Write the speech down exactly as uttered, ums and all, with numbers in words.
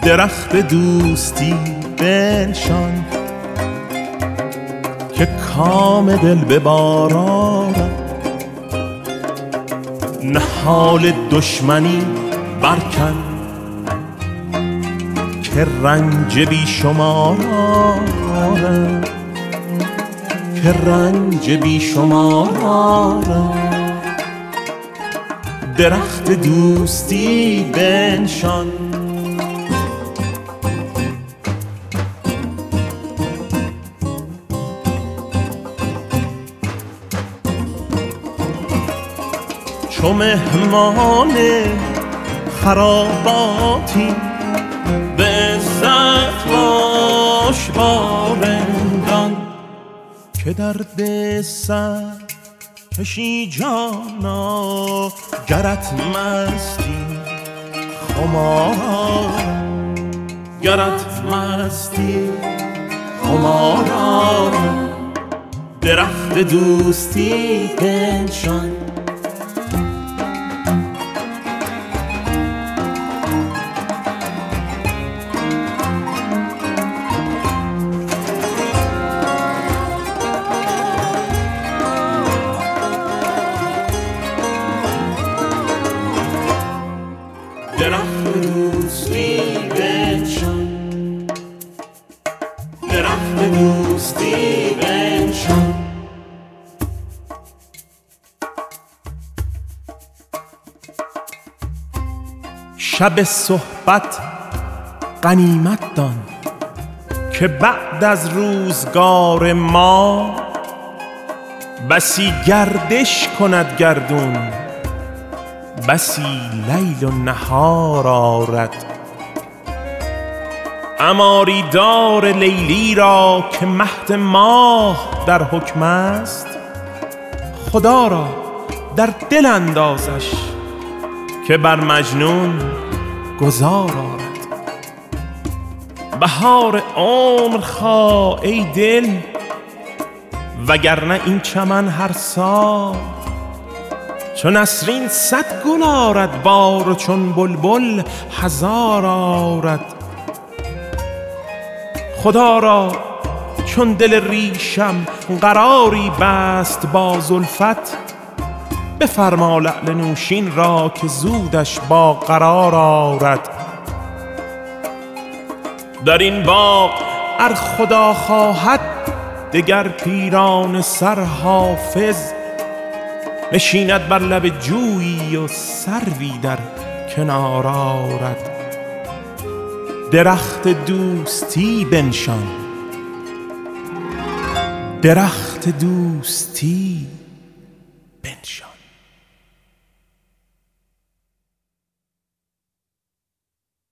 درخت دوستی بنشان که کام دل به بار آرد، نهال دشمنی برکن که رنج بی شمار آرد، که رنج بی شمار آرد. درخت دوستی بنشان چو مهمان خراباتی به عزت باش با رندان که درد سر کشی جانا گرت مستی خمارا، گرت مستی خمارا. درخت دوستی بنشان درخت دوستی بنشان، درخت دوستی بنشان. شب صحبت غنیمت دان که بعد از روزگار ما بسی گردش کند گردون، بسی لیل و نهار آرد. عماری دار لیلی را که مهد ماه در حکم است، خدا را در دل اندازش که بر مجنون گذار آرد. بهار عمر خواه ای دل، وگرنه این چمن هر سال چون نسرین صد گل آرد بار و چون بلبل هزار آرد. خدا را چون دل ریشم قراری بست با زلفت، بفرما لعل نوشین را که زودش با قرار آرد. در این باغ ار خدا خواهد دگر پیران سر حافظ، نشیند بر لب جویی و سروی در کنار آرد. درخت دوستی بنشان، درخت دوستی